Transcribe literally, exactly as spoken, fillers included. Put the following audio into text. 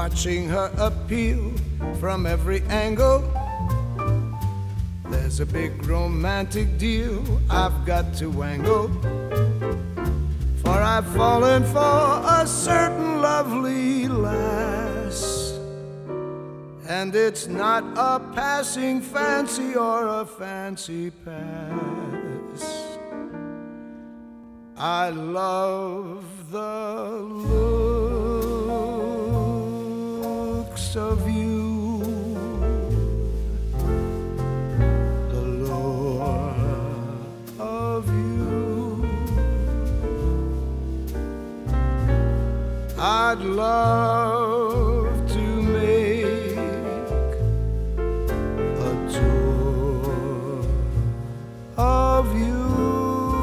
watching her appeal from every angle. There's a big romantic deal I've got to wangle, for I've fallen for a certain lovely lass, and it's not a passing fancy or a fancy pass. I love the looks of you, the lure of you. I'd love